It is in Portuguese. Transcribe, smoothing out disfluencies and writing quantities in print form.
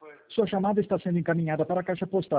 Sua chamada está sendo encaminhada para a caixa postal.